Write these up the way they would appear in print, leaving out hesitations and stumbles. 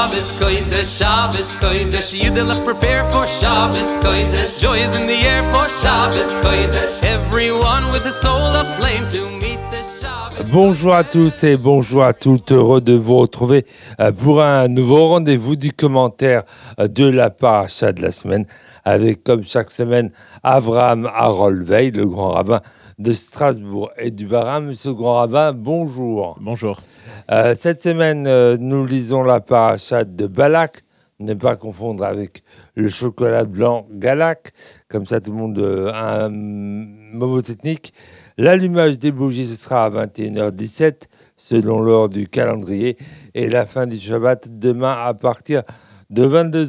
Shabbos Kodesh, Yiddelach prepare for Shabbos Kodesh. Joy is in the air for Shabbos Kodesh. Everyone with a soul aflame to meet the Shabbos. Bonjour à tous et bonjour à toutes, heureux de vous retrouver pour un nouveau rendez-vous du commentaire de la paracha de la semaine avec, comme chaque semaine, Avraham Harold Veil, le grand rabbin de Strasbourg et du Bas-Rhin. Monsieur le grand rabbin, bonjour. Bonjour. Cette semaine, nous lisons la paracha de Balak, ne pas confondre avec le chocolat blanc Galak, comme ça tout le monde a un mot technique. L'allumage des bougies, ce sera à 21h17, selon l'heure du calendrier, et la fin du Shabbat demain à partir de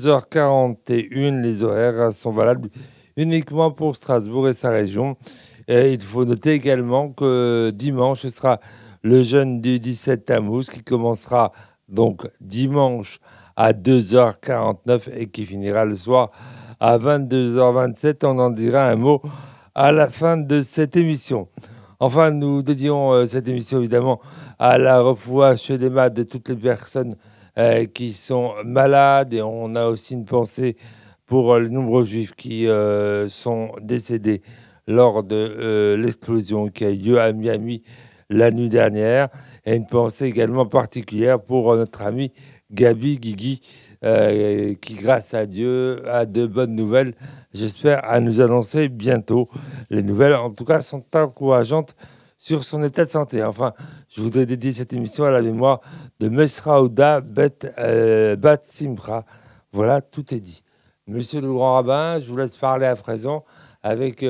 22h41. Les horaires sont valables uniquement pour Strasbourg et sa région. Et il faut noter également que dimanche, ce sera le jeûne du 17 Tammuz qui commencera donc dimanche à 2h49 et qui finira le soir à 22h27. On en dira un mot à la fin de cette émission. Enfin, nous dédions cette émission évidemment à la refoua shelema de toutes les personnes qui sont malades, et on a aussi une pensée pour les nombreux juifs qui sont décédés lors de l'explosion qui a eu lieu à Miami la nuit dernière, et une pensée également particulière pour notre ami Gabi Guigui, qui, grâce à Dieu, a de bonnes nouvelles, j'espère, à nous annoncer bientôt. Les nouvelles, en tout cas, sont encourageantes sur son état de santé. Enfin, je voudrais dédier cette émission à la mémoire de Mesraouda Bat Simra. Voilà, tout est dit. Monsieur le grand rabbin, je vous laisse parler à présent avec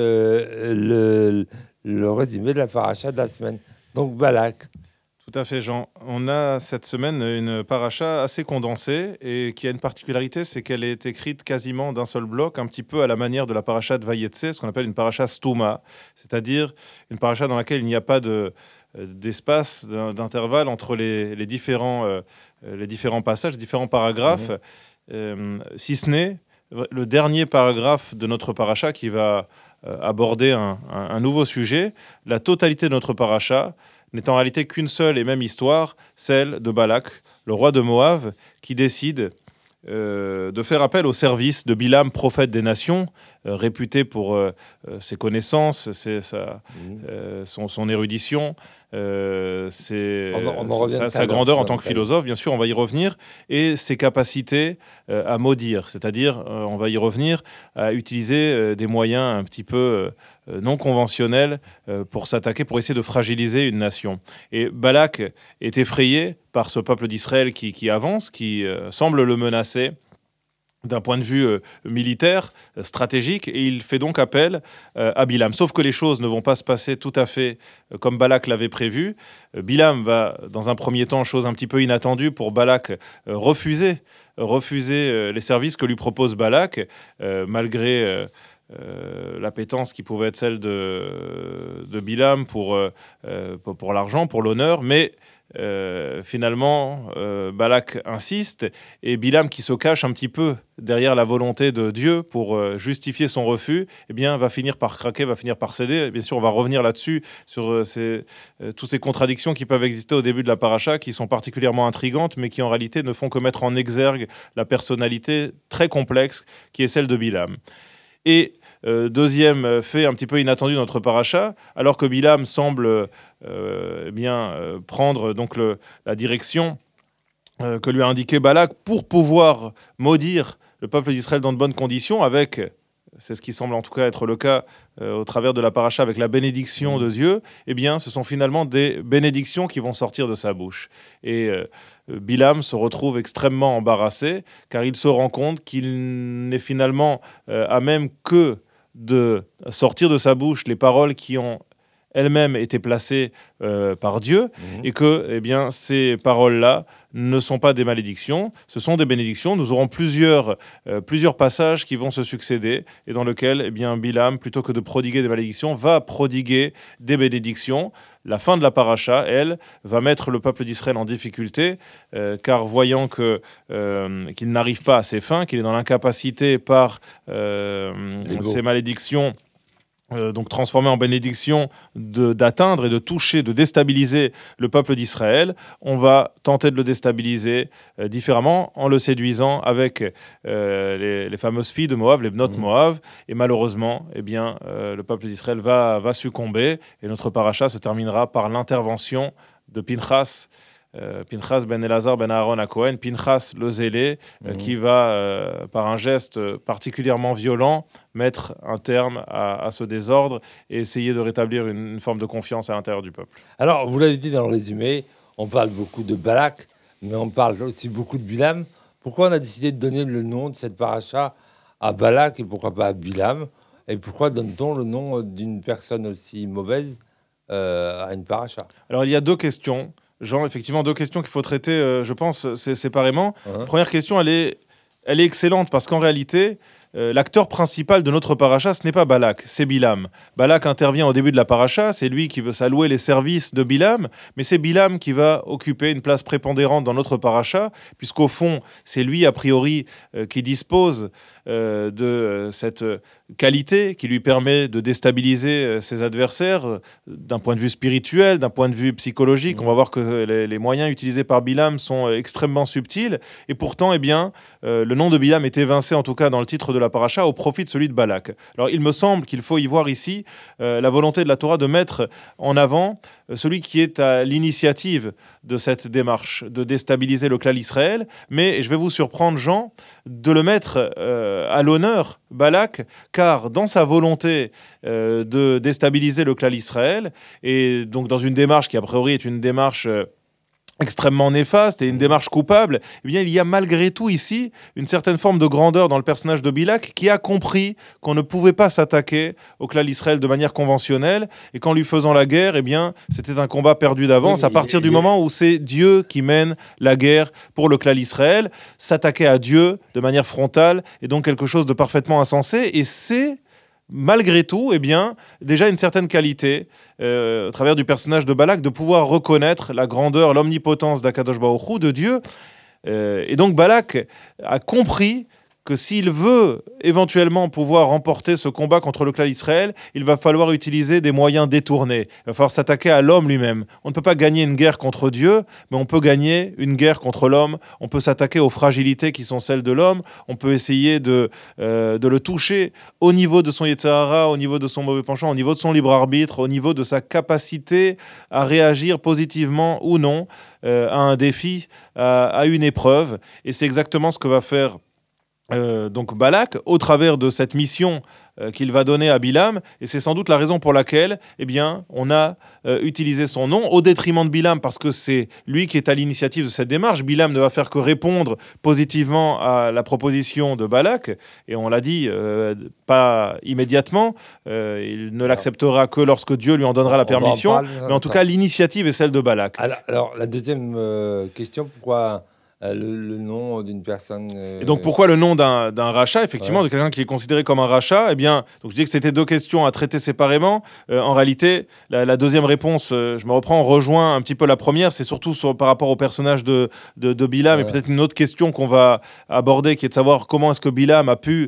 le résumé de la paracha de la semaine. Donc, Balak. Tout à fait, Jean. On a cette semaine une paracha assez condensée et qui a une particularité, c'est qu'elle est écrite quasiment d'un seul bloc, un petit peu à la manière de la paracha de Vayetse, ce qu'on appelle une paracha stouma, c'est-à-dire une paracha dans laquelle il n'y a pas d'espace, d'intervalle entre les différents passages, les différents paragraphes, si ce n'est le dernier paragraphe de notre paracha qui va aborder un nouveau sujet. La totalité de notre paracha n'est en réalité qu'une seule et même histoire, celle de Balak, le roi de Moab, qui décide de faire appel au service de Bilam, prophète des nations, réputé pour ses connaissances, son érudition, sa grandeur en tant que philosophe, bien sûr, on va y revenir, et ses capacités à maudire, c'est-à-dire, on va y revenir, à utiliser des moyens un petit peu non conventionnels pour s'attaquer, pour essayer de fragiliser une nation. Et Balak est effrayé par ce peuple d'Israël qui avance, qui semble le menacer d'un point de vue militaire, stratégique, et il fait donc appel à Bilam. Sauf que les choses ne vont pas se passer tout à fait comme Balak l'avait prévu. Bilam va, dans un premier temps, chose un petit peu inattendue pour Balak, refuser les services que lui propose Balak, malgré l'appétence qui pouvait être celle de Bilam pour l'argent, pour l'honneur, mais finalement Balak insiste, et Bilam, qui se cache un petit peu derrière la volonté de Dieu pour justifier son refus, eh bien, va finir par craquer, va finir par céder. Et bien sûr, on va revenir là-dessus, sur toutes ces contradictions qui peuvent exister au début de la paracha, qui sont particulièrement intrigantes, mais qui en réalité ne font que mettre en exergue la personnalité très complexe qui est celle de Bilam. Et deuxième fait un petit peu inattendu de notre paracha, alors que Bilam semble prendre donc la direction que lui a indiqué Balak pour pouvoir maudire le peuple d'Israël dans de bonnes conditions, avec, c'est ce qui semble en tout cas être le cas au travers de la paracha, avec la bénédiction de Dieu, eh bien ce sont finalement des bénédictions qui vont sortir de sa bouche. Et Bilam se retrouve extrêmement embarrassé, car il se rend compte qu'il n'est finalement à même que de sortir de sa bouche les paroles qui ont elles-mêmes été placées par Dieu, et que ces paroles-là ne sont pas des malédictions, ce sont des bénédictions. Nous aurons plusieurs passages qui vont se succéder, et dans lesquels Bilam, plutôt que de prodiguer des malédictions, va prodiguer des bénédictions. La fin de la paracha, elle, va mettre le peuple d'Israël en difficulté, car voyant qu'il n'arrive pas à ses fins, qu'il est dans l'incapacité par ces malédictions donc transformé en bénédiction, d'atteindre et de toucher, de déstabiliser le peuple d'Israël, on va tenter de le déstabiliser différemment en le séduisant avec les fameuses filles de Moab, les Bnot Moab, et malheureusement, eh bien, le peuple d'Israël va succomber, et notre paracha se terminera par l'intervention de Pinchas, Pinchas ben Elazar ben Aaron à Cohen, Pinchas le zélé, qui va, par un geste particulièrement violent, mettre un terme à ce désordre et essayer de rétablir une forme de confiance à l'intérieur du peuple. Alors, vous l'avez dit dans le résumé, on parle beaucoup de Balak, mais on parle aussi beaucoup de Bilam. Pourquoi on a décidé de donner le nom de cette paracha à Balak et pourquoi pas à Bilam? Et pourquoi donne-t-on le nom d'une personne aussi mauvaise à une paracha? Alors, il y a deux questions. Jean, effectivement, deux questions qu'il faut traiter, je pense, séparément. Première question, elle est excellente parce qu'en réalité, l'acteur principal de notre paracha, ce n'est pas Balak, c'est Bilam. Balak intervient au début de la paracha, c'est lui qui veut s'allouer les services de Bilam, mais c'est Bilam qui va occuper une place prépondérante dans notre paracha, puisqu'au fond, c'est lui, a priori, qui dispose de cette qualité qui lui permet de déstabiliser ses adversaires d'un point de vue spirituel, d'un point de vue psychologique. On va voir que les moyens utilisés par Bilam sont extrêmement subtils, et pourtant, eh bien, le nom de Bilam est évincé, en tout cas dans le titre de la paracha, au profit de celui de Balak. Alors il me semble qu'il faut y voir ici la volonté de la Torah de mettre en avant celui qui est à l'initiative de cette démarche, de déstabiliser le clan Israël, mais, et je vais vous surprendre Jean, de le mettre à l'honneur, Balak, car dans sa volonté de déstabiliser le clan Israël, et donc dans une démarche qui a priori est une démarche extrêmement néfaste et une démarche coupable, eh bien, il y a malgré tout ici une certaine forme de grandeur dans le personnage de Balak qui a compris qu'on ne pouvait pas s'attaquer au clan d'Israël de manière conventionnelle et qu'en lui faisant la guerre, eh bien, c'était un combat perdu d'avance à partir du moment où c'est Dieu qui mène la guerre pour le clan d'Israël. S'attaquer à Dieu de manière frontale est donc quelque chose de parfaitement insensé et c'est malgré tout, eh bien, déjà une certaine qualité, au travers du personnage de Balak, de pouvoir reconnaître la grandeur, l'omnipotence d'Akadosh Baruch Hu, de Dieu. Et donc Balak a compris que s'il veut éventuellement pouvoir remporter ce combat contre le clan d'Israël, il va falloir utiliser des moyens détournés. Il va falloir s'attaquer à l'homme lui-même. On ne peut pas gagner une guerre contre Dieu, mais on peut gagner une guerre contre l'homme. On peut s'attaquer aux fragilités qui sont celles de l'homme. On peut essayer de le toucher au niveau de son Yetzirah, au niveau de son mauvais penchant, au niveau de son libre arbitre, au niveau de sa capacité à réagir positivement ou non à un défi, à une épreuve. Et c'est exactement ce que va faire donc Balak, au travers de cette mission qu'il va donner à Bilam, et c'est sans doute la raison pour laquelle eh bien, on a utilisé son nom au détriment de Bilam, parce que c'est lui qui est à l'initiative de cette démarche. Bilam ne va faire que répondre positivement à la proposition de Balak, et on l'a dit, pas immédiatement, il ne l'acceptera que lorsque Dieu lui en donnera la permission, mais en tout cas l'initiative est celle de Balak. Alors la deuxième question, pourquoi le nom d'une personne... Et donc pourquoi le nom d'un rachat, effectivement, de quelqu'un qui est considéré comme un rachat? Eh bien, donc je dis que c'était deux questions à traiter séparément. En réalité, la deuxième réponse, je me reprends, rejoint un petit peu la première. C'est surtout par rapport au personnage de Bilam, et peut-être une autre question qu'on va aborder, qui est de savoir comment est-ce que Bilam a pu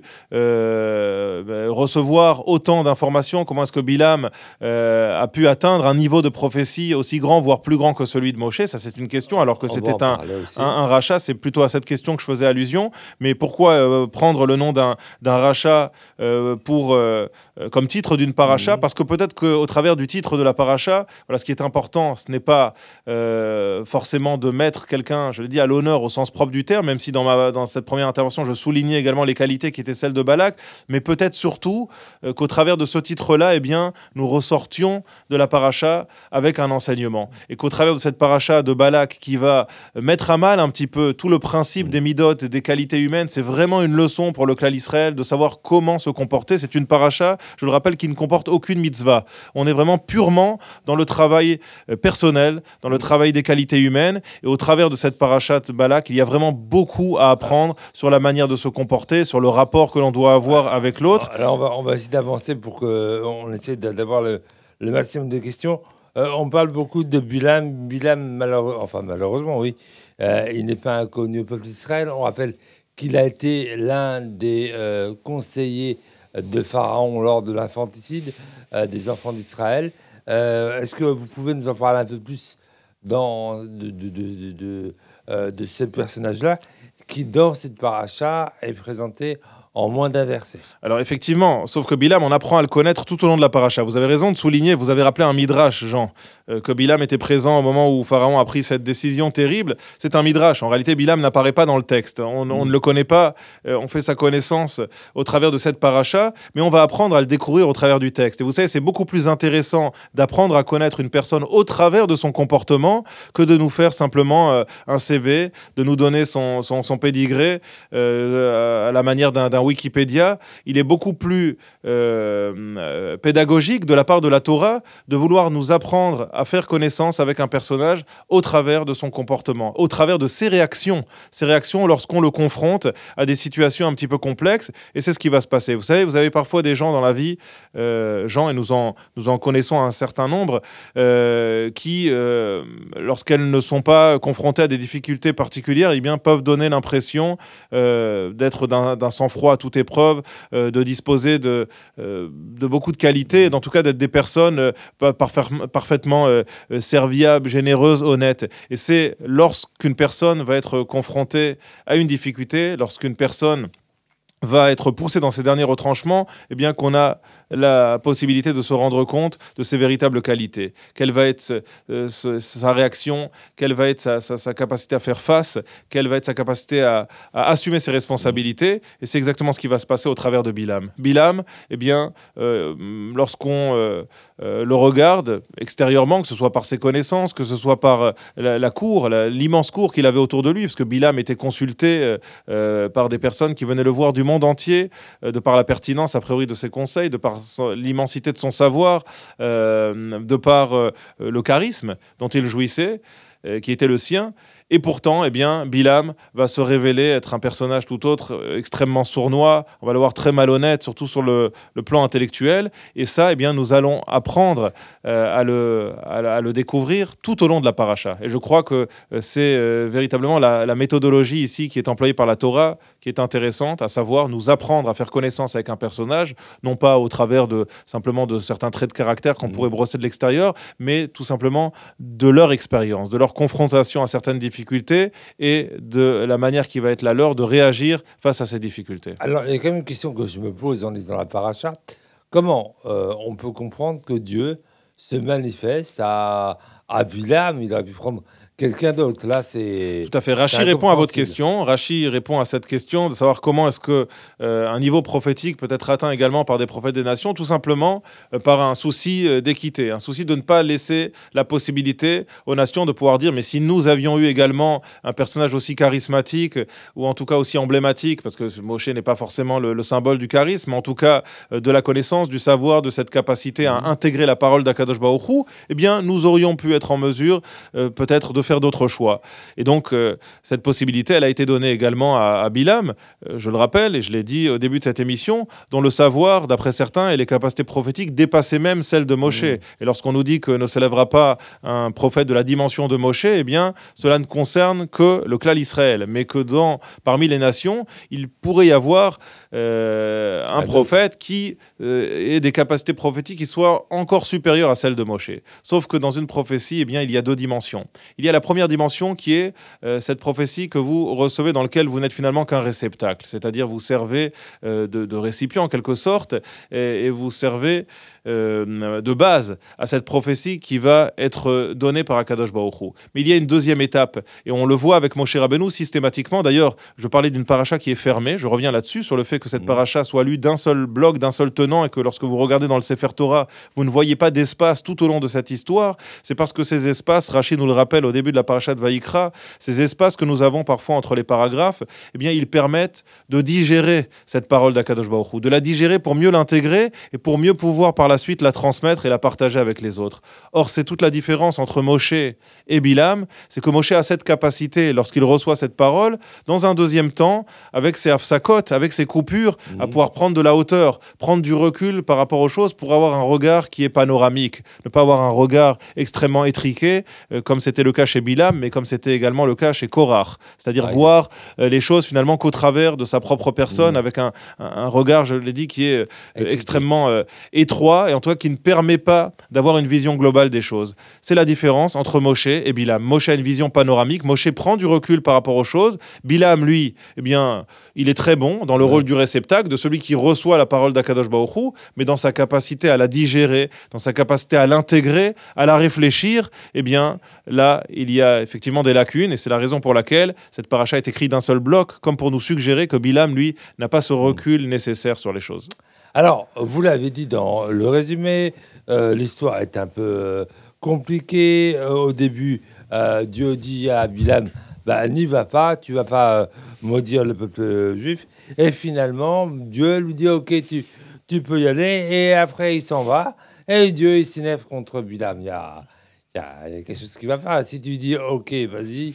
recevoir autant d'informations, comment est-ce que Bilam a pu atteindre un niveau de prophétie aussi grand, voire plus grand que celui de Moshe. Ça, c'est une question, alors que c'était un rachat. C'est plutôt à cette question que je faisais allusion. Mais pourquoi prendre le nom d'un rachat comme titre d'une paracha? Parce que peut-être qu'au travers du titre de la paracha, voilà, ce qui est important, ce n'est pas forcément de mettre quelqu'un, je l'ai dit, à l'honneur au sens propre du terme, même si dans cette première intervention, je soulignais également les qualités qui étaient celles de Balak, mais peut-être surtout qu'au travers de ce titre-là, eh bien, nous ressortions de la paracha avec un enseignement. Et qu'au travers de cette paracha de Balak qui va mettre à mal un petit peu tout le principe des midot et des qualités humaines, c'est vraiment une leçon pour le clan Israël de savoir comment se comporter. C'est une paracha, je le rappelle, qui ne comporte aucune mitzvah. On est vraiment purement dans le travail personnel, dans le travail des qualités humaines, et au travers de cette paracha de Balak, il y a vraiment beaucoup à apprendre sur la manière de se comporter, sur le rapport que l'on doit avoir avec l'autre. Alors on va essayer d'avancer pour qu'on essaie d'avoir le maximum de questions. On parle beaucoup de Bilam. Bilam, malheureusement, oui. Il n'est pas inconnu au peuple d'Israël. On rappelle qu'il a été l'un des conseillers de Pharaon lors de l'infanticide des enfants d'Israël. Est-ce que vous pouvez nous en parler un peu plus de ce personnage-là qui, dans cette paracha, est présenté en moins d'un verset? Alors effectivement, sauf que Bilam, on apprend à le connaître tout au long de la paracha. Vous avez raison de souligner, vous avez rappelé un midrash, Jean, que Bilam était présent au moment où Pharaon a pris cette décision terrible. C'est un midrash. En réalité, Bilam n'apparaît pas dans le texte. On ne le connaît pas. On fait sa connaissance au travers de cette paracha, mais on va apprendre à le découvrir au travers du texte. Et vous savez, c'est beaucoup plus intéressant d'apprendre à connaître une personne au travers de son comportement que de nous faire simplement un CV, de nous donner son pédigré à la manière d'un Wikipédia. Il est beaucoup plus pédagogique de la part de la Torah de vouloir nous apprendre à faire connaissance avec un personnage au travers de son comportement, au travers de ses réactions lorsqu'on le confronte à des situations un petit peu complexes, et c'est ce qui va se passer. Vous savez, vous avez parfois des gens dans la vie, Jean, et nous en connaissons un certain nombre, qui, lorsqu'elles ne sont pas confrontées à des difficultés particulières, eh bien, peuvent donner l'impression d'être d'un sang-froid à toute épreuve, de disposer de beaucoup de qualités, et en tout cas d'être des personnes parfaitement serviables, généreuses, honnêtes. Et c'est lorsqu'une personne va être confrontée à une difficulté, lorsqu'une personne va être poussée dans ses derniers retranchements, eh bien qu'on a la possibilité de se rendre compte de ses véritables qualités. Quelle va être sa réaction, quelle va être sa capacité à faire face, quelle va être sa capacité à assumer ses responsabilités. Et c'est exactement ce qui va se passer au travers de Bilam. Bilam, eh bien, lorsqu'on le regarde extérieurement, que ce soit par ses connaissances, que ce soit par la cour, l'immense cour qu'il avait autour de lui, parce que Bilam était consulté par des personnes qui venaient le voir du monde entier, de par la pertinence a priori de ses conseils, de par l'immensité de son savoir, de par le charisme dont il jouissait, qui était le sien. Et pourtant, eh bien, Bilam va se révéler être un personnage tout autre, extrêmement sournois, on va le voir très malhonnête, surtout sur le plan intellectuel. Et ça, eh bien, nous allons apprendre à le découvrir tout au long de la paracha. Et je crois que c'est véritablement la méthodologie ici qui est employée par la Torah, qui est intéressante, à savoir nous apprendre à faire connaissance avec un personnage, non pas au travers simplement de certains traits de caractère qu'on pourrait brosser de l'extérieur, mais tout simplement de leur expérience, de leur confrontation à certaines difficultés et de la manière qui va être la leur de réagir face à ces difficultés. Alors, il y a quand même une question que je me pose en lisant la paracha. Comment on peut comprendre que Dieu se manifeste à Bilam? Il aurait pu prendre quelqu'un d'autre. Là, c'est... Tout à fait. Rachi répond à votre question. Rachi répond à cette question de savoir comment est-ce que un niveau prophétique peut être atteint également par des prophètes des nations, tout simplement par un souci d'équité, un souci de ne pas laisser la possibilité aux nations de pouvoir dire mais si nous avions eu également un personnage aussi charismatique ou en tout cas aussi emblématique, parce que Moshe n'est pas forcément le symbole du charisme, mais en tout cas de la connaissance, du savoir, de cette capacité à intégrer la parole d'Akadosh Baruch Hu, eh bien nous aurions pu être en mesure peut-être de faire d'autres choix. Et donc, cette possibilité, elle a été donnée également à Bilam, je le rappelle, et je l'ai dit au début de cette émission, dont le savoir, d'après certains, et les capacités prophétiques dépassaient même celles de Moshe. Et lorsqu'on nous dit que ne s'élèvera pas un prophète de la dimension de Moshe, eh bien, cela ne concerne que le clan Israël, mais que parmi les nations, il pourrait y avoir un prophète qui ait des capacités prophétiques qui soient encore supérieures à celles de Moshe. Sauf que dans une prophétie, eh bien, il y a deux dimensions. Il y a la première dimension qui est cette prophétie que vous recevez dans laquelle vous n'êtes finalement qu'un réceptacle, c'est-à-dire vous servez de récipient en quelque sorte et vous servez de base à cette prophétie qui va être donnée par Akadosh Baruch Hu. Mais il y a une deuxième étape et on le voit avec Moshe Rabbeinu systématiquement. D'ailleurs, je parlais d'une paracha qui est fermée, je reviens là-dessus sur le fait que cette paracha soit lue d'un seul bloc, d'un seul tenant et que lorsque vous regardez dans le Sefer Torah, vous ne voyez pas d'espace tout au long de cette histoire. C'est parce que ces espaces, Rachid nous le rappelle au début de la paracha de Vaïkra, ces espaces que nous avons parfois entre les paragraphes, eh bien, ils permettent de digérer cette parole d'Akadosh Baruch Hu, de la digérer pour mieux l'intégrer et pour mieux pouvoir par la suite la transmettre et la partager avec les autres. Or, c'est toute la différence entre Moshe et Bilam, c'est que Moshe a cette capacité, lorsqu'il reçoit cette parole, dans un deuxième temps, avec ses hafsakot, avec ses coupures, à pouvoir prendre de la hauteur, prendre du recul par rapport aux choses pour avoir un regard qui est panoramique, ne pas avoir un regard extrêmement extrêmement étriqué, comme c'était le cas chez Bilam, mais comme c'était également le cas chez Korach. C'est-à-dire voir les choses finalement qu'au travers de sa propre personne, avec un regard, je l'ai dit, qui est extrêmement étroit, et en tout cas qui ne permet pas d'avoir une vision globale des choses. C'est la différence entre Moshe et Bilam. Moshe a une vision panoramique, Moshe prend du recul par rapport aux choses. Bilam, lui, eh bien, il est très bon dans le rôle du réceptacle, de celui qui reçoit la parole d'Akadosh Baruch Hu, mais dans sa capacité à la digérer, dans sa capacité à l'intégrer, à la réfléchir, eh bien, là, il y a effectivement des lacunes, et c'est la raison pour laquelle cette paracha est écrite d'un seul bloc, comme pour nous suggérer que Bilam, lui, n'a pas ce recul nécessaire sur les choses. Alors, vous l'avez dit dans le résumé, l'histoire est un peu compliquée. Au début, Dieu dit à Bilam, n'y va pas, tu vas pas maudire le peuple juif. Et finalement, Dieu lui dit, ok, tu peux y aller. Et après, il s'en va. Et Dieu, il s'énerve contre Bilam. Il y a quelque chose qui va pas. Si tu dis, ok, vas-y,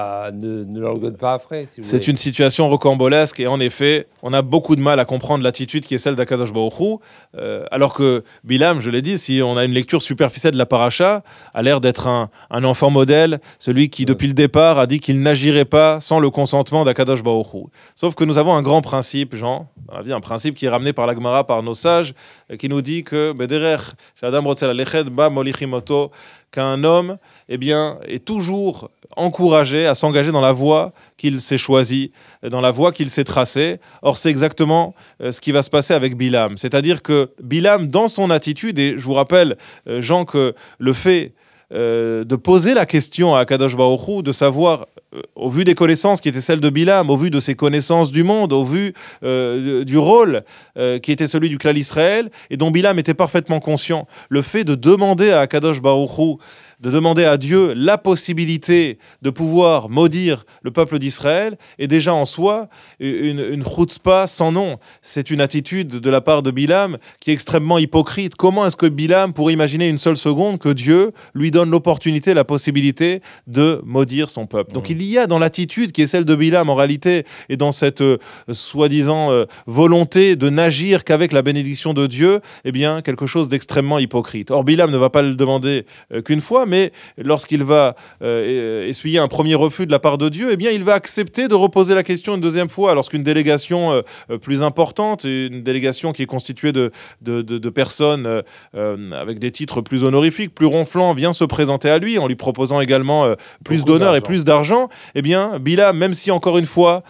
ne l'orgonne pas après. Si vous C'est voulez. une situation rocambolesque, et en effet, on a beaucoup de mal à comprendre l'attitude qui est celle d'Akadosh Baruch Hu, alors que Bilam, je l'ai dit, si on a une lecture superficielle de la paracha, a l'air d'être un enfant modèle, celui qui, depuis le départ, a dit qu'il n'agirait pas sans le consentement d'Akadosh Baruch Hu. Sauf que nous avons un grand principe, Jean, dans la vie, un principe qui est ramené par la Gemara, par nos sages, qui nous dit que Bederech, Shadam Rotzel Aleched, Ba Molichimoto, qu'un homme, eh bien, est toujours encouragé à s'engager dans la voie qu'il s'est choisie, dans la voie qu'il s'est tracée. Or, c'est exactement ce qui va se passer avec Bilam. C'est-à-dire que Bilam, dans son attitude, et je vous rappelle, Jean, que le fait de poser la question à Akadosh Baruch Hu, de savoir, au vu des connaissances qui étaient celles de Bilam, au vu de ses connaissances du monde, au vu du rôle qui était celui du clan Israël, et dont Bilam était parfaitement conscient, le fait de demander à Akadosh Baruch Hu, de demander à Dieu la possibilité de pouvoir maudire le peuple d'Israël est déjà en soi une chutzpah sans nom. C'est une attitude de la part de Bilam qui est extrêmement hypocrite. Comment est-ce que Bilam pourrait imaginer une seule seconde que Dieu lui donne l'opportunité, la possibilité de maudire son peuple? Donc il y a dans l'attitude qui est celle de Bilam en réalité, et dans cette soi-disant volonté de n'agir qu'avec la bénédiction de Dieu, eh bien quelque chose d'extrêmement hypocrite. Or Bilam ne va pas le demander qu'une fois, mais lorsqu'il va essuyer un premier refus de la part de Dieu, eh bien, il va accepter de reposer la question une deuxième fois, lorsqu'une délégation plus importante, une délégation qui est constituée de personnes avec des titres plus honorifiques, plus ronflants, vient se présenter à lui, en lui proposant également plus d'honneur et plus d'argent, eh bien, Bilam, même si encore une fois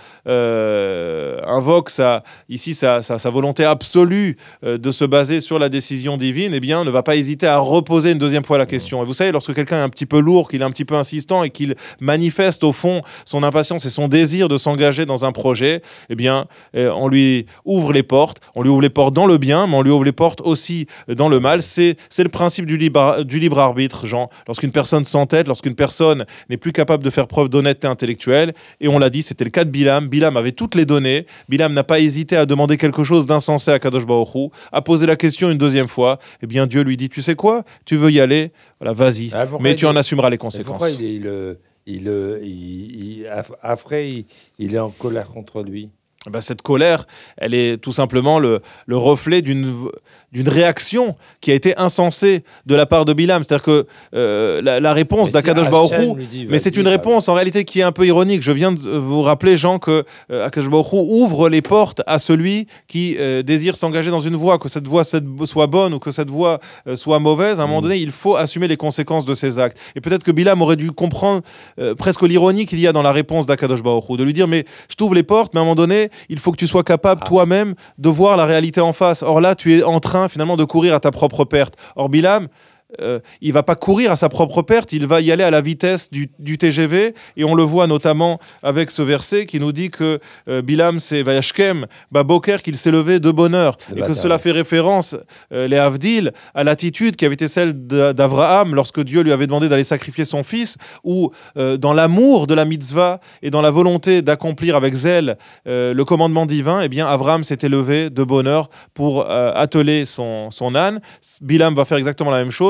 invoque sa volonté absolue de se baser sur la décision divine, eh bien, ne va pas hésiter à reposer une deuxième fois la question. Et vous savez, lorsque quelqu'un est un petit peu lourd, qu'il est un petit peu insistant et qu'il manifeste au fond son impatience et son désir de s'engager dans un projet, eh bien, on lui ouvre les portes. On lui ouvre les portes dans le bien, mais on lui ouvre les portes aussi dans le mal. C'est le principe du libre arbitre, Jean. Lorsqu'une personne s'entête, lorsqu'une personne n'est plus capable de faire preuve d'honnêteté intellectuelle, et on l'a dit, c'était le cas de Bilam. Bilam avait toutes les données. Bilam n'a pas hésité à demander quelque chose d'insensé à Kadosh Baruch Hu, à poser la question une deuxième fois. Eh bien, Dieu lui dit, tu sais quoi? Tu veux y aller? Voilà, vas-y. Mais tu en assumeras les conséquences. Pourquoi après, il est en colère contre lui? Cette colère, elle est tout simplement le reflet d'une réaction qui a été insensée de la part de Bilam. C'est-à-dire que la réponse d'Akadosh Baruch Hu, mais c'est une réponse en réalité qui est un peu ironique. Je viens de vous rappeler, Jean, que Akadosh Baruch Hu ouvre les portes à celui qui désire s'engager dans une voie, que cette voie soit bonne ou que cette voie soit mauvaise. À un moment donné, il faut assumer les conséquences de ses actes. Et peut-être que Bilam aurait dû comprendre presque l'ironie qu'il y a dans la réponse d'Akadosh Baruch Hu, de lui dire, mais je t'ouvre les portes, mais à un moment donné, il faut que tu sois capable toi-même de voir la réalité en face. Or là, tu es en train finalement de courir à ta propre perte. Or Bilam, il va pas courir à sa propre perte, il va y aller à la vitesse du TGV, et on le voit notamment avec ce verset qui nous dit que Bilam c'est Vayashkem Baboker, qu'il s'est levé de bonne heure, et que cela fait référence, les Havdil, à l'attitude qui avait été celle d'Avraham lorsque Dieu lui avait demandé d'aller sacrifier son fils, où dans l'amour de la mitzvah et dans la volonté d'accomplir avec zèle le commandement divin, eh bien Avraham s'était levé de bonne heure pour atteler son âne. Bilam va faire exactement la même chose.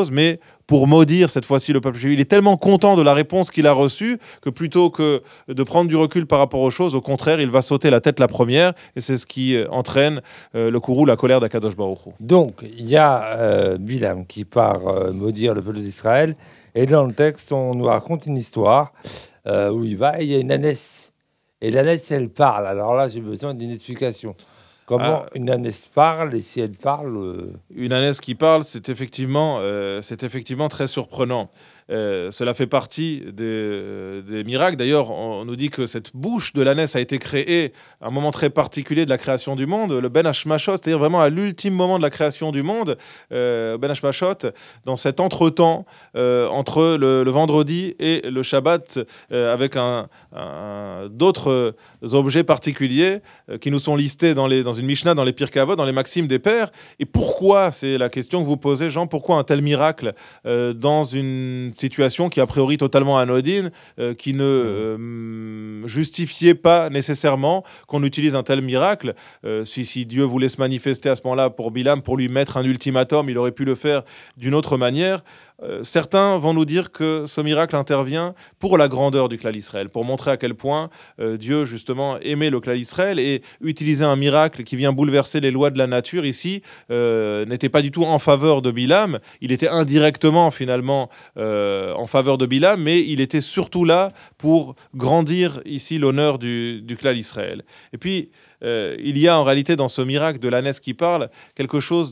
chose, mais pour maudire cette fois-ci le peuple juif. Il est tellement content de la réponse qu'il a reçue que plutôt que de prendre du recul par rapport aux choses, au contraire, il va sauter la tête la première, et c'est ce qui entraîne le courroux, la colère d'Akadosh Baruch Hu. Donc, il y a Bilam qui part maudire le peuple d'Israël, et dans le texte, on nous raconte une histoire où il va, et il y a une ânesse. Et l'ânesse, elle parle. Alors là, j'ai besoin d'une explication. Comment une ânesse parle, et si elle parle... Une ânesse qui parle, c'est effectivement très surprenant. Cela fait partie des miracles. D'ailleurs, on nous dit que cette bouche de l'ânesse a été créée à un moment très particulier de la création du monde, le Ben Hashmashot, c'est-à-dire vraiment à l'ultime moment de la création du monde, Ben Hashmashot, dans cet entre-temps entre le vendredi et le Shabbat, avec d'autres objets particuliers qui nous sont listés dans une Mishnah, dans les Pirkei Avot, dans les Maximes des Pères. Et pourquoi, c'est la question que vous posez, Jean, pourquoi un tel miracle dans une situation qui est a priori totalement anodine, qui ne justifiait pas nécessairement qu'on utilise un tel miracle. Si Dieu voulait se manifester à ce moment-là pour Bilam, pour lui mettre un ultimatum, il aurait pu le faire d'une autre manière. Certains vont nous dire que ce miracle intervient pour la grandeur du clan Israël, pour montrer à quel point Dieu justement aimait le clan Israël, et utiliser un miracle qui vient bouleverser les lois de la nature ici n'était pas du tout en faveur de Bilam. Il était indirectement finalement en faveur de Bilam, mais il était surtout là pour grandir ici l'honneur du clan Israël. Et puis il y a en réalité dans ce miracle de l'ânesse qui parle quelque chose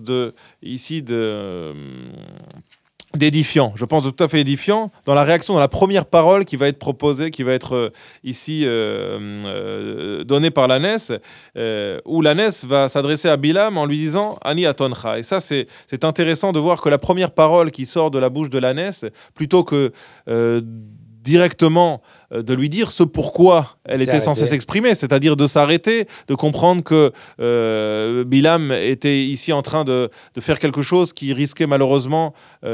d'édifiant, je pense de tout à fait édifiant, dans la réaction, dans la première parole qui va être proposée, qui va être ici donnée par l'ânesse, où l'ânesse va s'adresser à Bilam en lui disant « Ani atoncha ». Et ça, c'est intéressant de voir que la première parole qui sort de la bouche de l'ânesse, plutôt que directement de lui dire ce pourquoi elle était censée s'exprimer, c'est-à-dire de s'arrêter, de comprendre que Bilam était ici en train de faire quelque chose qui risquait malheureusement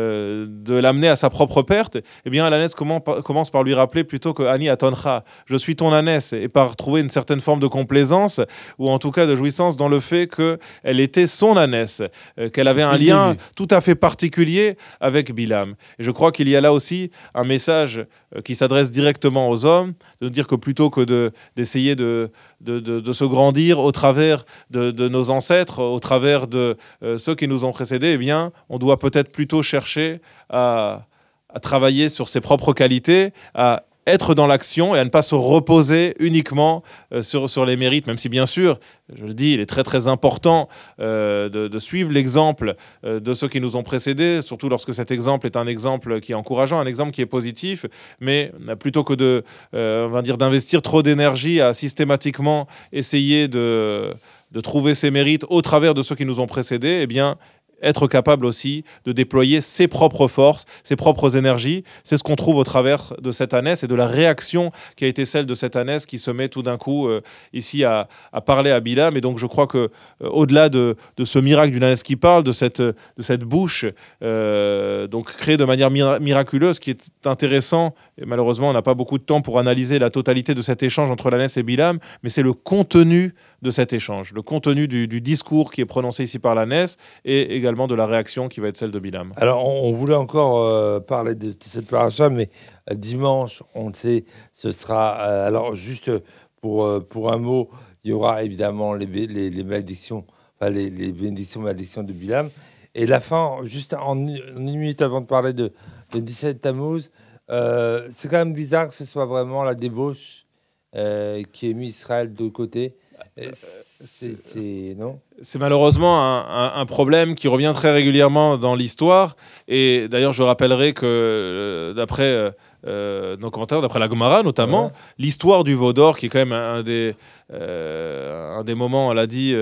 de l'amener à sa propre perte. Eh bien, l'ânesse commence par lui rappeler plutôt que Ani atoncha, je suis ton ânesse, et par trouver une certaine forme de complaisance, ou en tout cas de jouissance dans le fait qu'elle était son ânesse, qu'elle avait un lien tout à fait particulier avec Bilam. Et je crois qu'il y a là aussi un message qui s'adresse directement aux hommes, de dire que plutôt que d'essayer de se grandir au travers de nos ancêtres, au travers de ceux qui nous ont précédés, eh bien, on doit peut-être plutôt chercher à travailler sur ses propres qualités, à être dans l'action et à ne pas se reposer uniquement sur les mérites, même si bien sûr, je le dis, il est très très important de suivre l'exemple de ceux qui nous ont précédés, surtout lorsque cet exemple est un exemple qui est encourageant, un exemple qui est positif, mais plutôt que d'investir trop d'énergie à systématiquement essayer de trouver ses mérites au travers de ceux qui nous ont précédés, eh bien, être capable aussi de déployer ses propres forces, ses propres énergies. C'est ce qu'on trouve au travers de cette ânesse et de la réaction qui a été celle de cette ânesse qui se met tout d'un coup ici à parler à Bilam. Et donc je crois que au-delà de ce miracle d'une ânesse qui parle, de cette bouche donc créée de manière miraculeuse, qui est intéressant, et malheureusement on n'a pas beaucoup de temps pour analyser la totalité de cet échange entre l'ânesse et Bilam, mais c'est le contenu de cet échange, le contenu du discours qui est prononcé ici par l'ânesse, et également de la réaction qui va être celle de Bilam. Alors, on voulait encore parler de cette paracha, mais dimanche, on le sait, ce sera... alors, juste pour un mot, il y aura évidemment les malédictions, enfin les bénédictions, malédictions de Bilam. Et la fin, juste en une minute avant de parler de 17 Tammuz, c'est quand même bizarre que ce soit vraiment la débauche qui ait mis Israël de côté. Non ? C'est malheureusement un problème qui revient très régulièrement dans l'histoire. Et d'ailleurs, je rappellerai que d'après nos commentaires, d'après la Gemara notamment, l'histoire du veau d'or, qui est quand même un des moments, on l'a dit,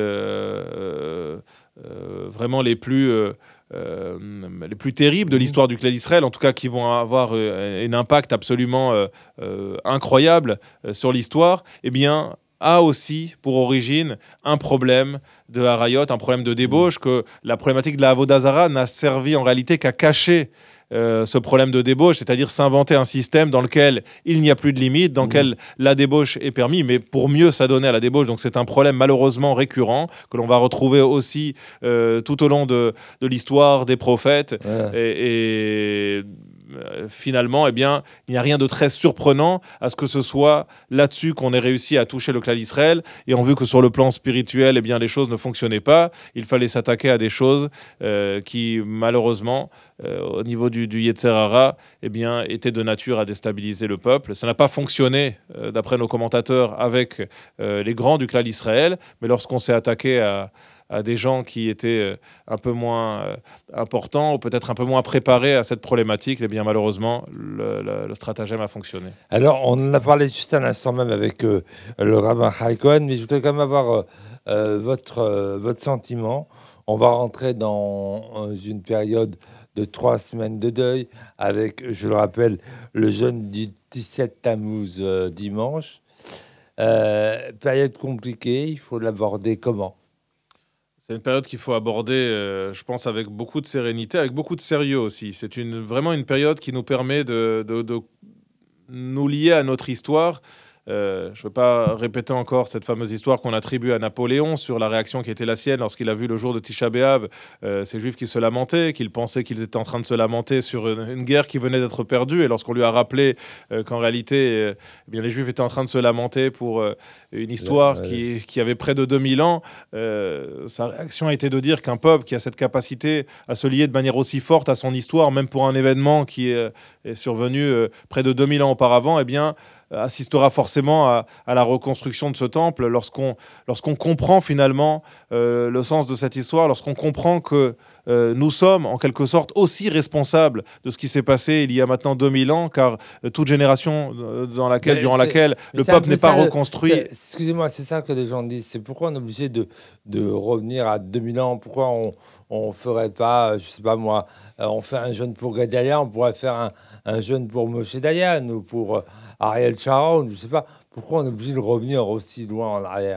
vraiment les plus terribles de l'histoire du clan d'Israël, en tout cas qui vont avoir un impact absolument incroyable sur l'histoire, eh bien, a aussi pour origine un problème de harayot, un problème de débauche, que la problématique de la Avodah Zara n'a servi en réalité qu'à cacher ce problème de débauche, c'est-à-dire s'inventer un système dans lequel il n'y a plus de limite, dans lequel la débauche est permise, mais pour mieux s'adonner à la débauche. Donc c'est un problème malheureusement récurrent que l'on va retrouver aussi tout au long de l'histoire des prophètes. Et finalement, eh bien, il n'y a rien de très surprenant à ce que ce soit là-dessus qu'on ait réussi à toucher le clan d'Israël. Et on a vu que sur le plan spirituel, eh bien, les choses ne fonctionnaient pas. Il fallait s'attaquer à des choses qui, malheureusement, au niveau du Yetzer Hara, eh bien, étaient de nature à déstabiliser le peuple. Ça n'a pas fonctionné, d'après nos commentateurs, avec les grands du clan d'Israël. Mais lorsqu'on s'est attaqué à des gens qui étaient un peu moins importants ou peut-être un peu moins préparés à cette problématique, eh bien malheureusement, le stratagème a fonctionné. Alors, on en a parlé juste un instant même avec le rabbin Chai Cohen, mais je voudrais quand même avoir votre sentiment. On va rentrer dans une période de 3 semaines de deuil avec, je le rappelle, le jeûne du 17 Tammuz dimanche. Période compliquée, il faut l'aborder comment ? C'est une période qu'il faut aborder, je pense, avec beaucoup de sérénité, avec beaucoup de sérieux aussi. C'est vraiment une période qui nous permet de nous lier à notre histoire. Je ne veux pas répéter encore cette fameuse histoire qu'on attribue à Napoléon sur la réaction qui était la sienne lorsqu'il a vu le jour de Tisha B'Av ces Juifs qui se lamentaient, qu'ils pensaient qu'ils étaient en train de se lamenter sur une guerre qui venait d'être perdue. Et lorsqu'on lui a rappelé qu'en réalité, eh bien, les Juifs étaient en train de se lamenter pour une histoire qui avait près de 2000 ans, sa réaction a été de dire qu'un peuple qui a cette capacité à se lier de manière aussi forte à son histoire, même pour un événement qui est survenu près de 2000 ans auparavant, eh bien, assistera forcément à la reconstruction de ce temple lorsqu'on comprend finalement le sens de cette histoire, lorsqu'on comprend que nous sommes en quelque sorte aussi responsables de ce qui s'est passé il y a maintenant 2000 ans, car toute génération durant laquelle le peuple n'est pas reconstruit. Excusez-moi, c'est ça que les gens disent. C'est pourquoi on est obligé de revenir à 2000 ans. Pourquoi on ferait pas, je sais pas moi, on fait un jeûne pour Gedalia, on pourrait faire un jeûne pour Moshe Dayan ou pour Ariel Sharon, je sais pas. Pourquoi on est obligé de revenir aussi loin en arrière ?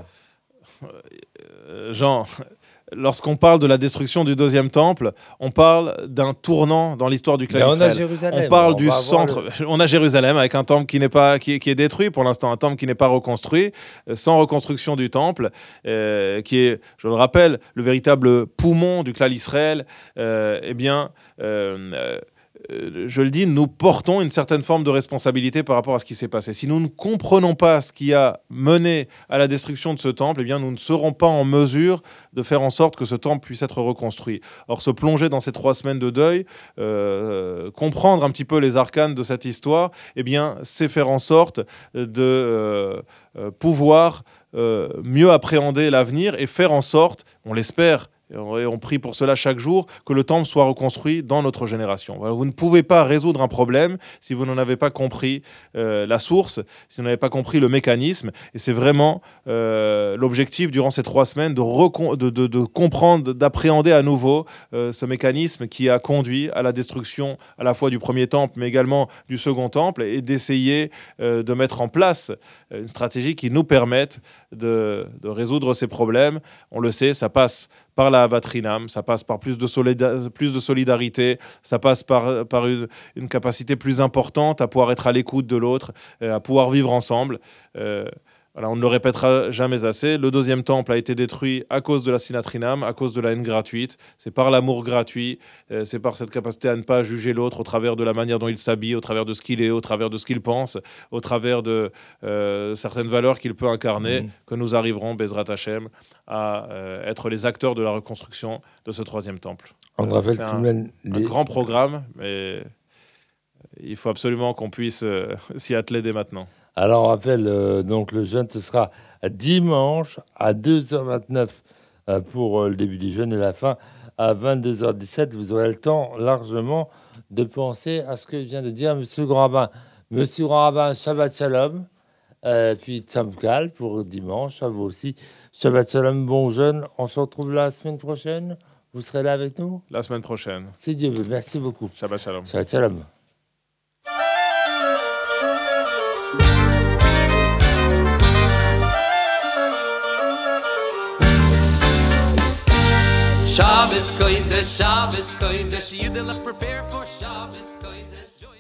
Jean, lorsqu'on parle de la destruction du deuxième temple, on parle d'un tournant dans l'histoire du clan d'Israël. On parle du centre. On a Jérusalem avec un temple qui est détruit pour l'instant, un temple qui n'est pas reconstruit, sans reconstruction du temple, qui est, je le rappelle, le véritable poumon du clan d'Israël. Je le dis, nous portons une certaine forme de responsabilité par rapport à ce qui s'est passé. Si nous ne comprenons pas ce qui a mené à la destruction de ce temple, eh bien, nous ne serons pas en mesure de faire en sorte que ce temple puisse être reconstruit. Or, se plonger dans ces 3 semaines de deuil, comprendre un petit peu les arcanes de cette histoire, eh bien, c'est faire en sorte de pouvoir mieux appréhender l'avenir et faire en sorte, on l'espère, et on prie pour cela chaque jour, que le temple soit reconstruit dans notre génération. Voilà, vous ne pouvez pas résoudre un problème si vous n'en avez pas compris la source, si vous n'avez pas compris le mécanisme. Et c'est vraiment l'objectif durant ces 3 semaines de comprendre, d'appréhender à nouveau ce mécanisme qui a conduit à la destruction à la fois du premier temple, mais également du second temple, et d'essayer de mettre en place une stratégie qui nous permette de résoudre ces problèmes. On le sait, ça passe par la Avatrinam, ça passe par plus de solidarité, ça passe par une capacité plus importante à pouvoir être à l'écoute de l'autre, à pouvoir vivre ensemble. Voilà, on ne le répétera jamais assez. Le deuxième temple a été détruit à cause de la sinatrinam, à cause de la haine gratuite. C'est par l'amour gratuit, c'est par cette capacité à ne pas juger l'autre au travers de la manière dont il s'habille, au travers de ce qu'il est, au travers de ce qu'il pense, au travers de certaines valeurs qu'il peut incarner, que nous arriverons, Bezrat Hashem, à être les acteurs de la reconstruction de ce 3e temple. On rappelle c'est un grand programme, mais il faut absolument qu'on puisse s'y atteler dès maintenant. Alors, on rappelle, donc le jeûne, ce sera dimanche à 2h29 pour le début du jeûne et la fin à 22h17. Vous aurez le temps largement de penser à ce que vient de dire M. Grand-Rabbin. M. Grand-Rabbin, Shabbat Shalom, puis Tzamkal pour dimanche, à vous aussi. Shabbat Shalom, bon jeûne. On se retrouve la semaine prochaine. Vous serez là avec nous ? La semaine prochaine. Si Dieu veut. Merci beaucoup. Shabbat Shalom. Shabbat Shalom. Shabbos Kodesh, Shabbos Kodesh, Yidelach prepare for Shabbos Kodesh.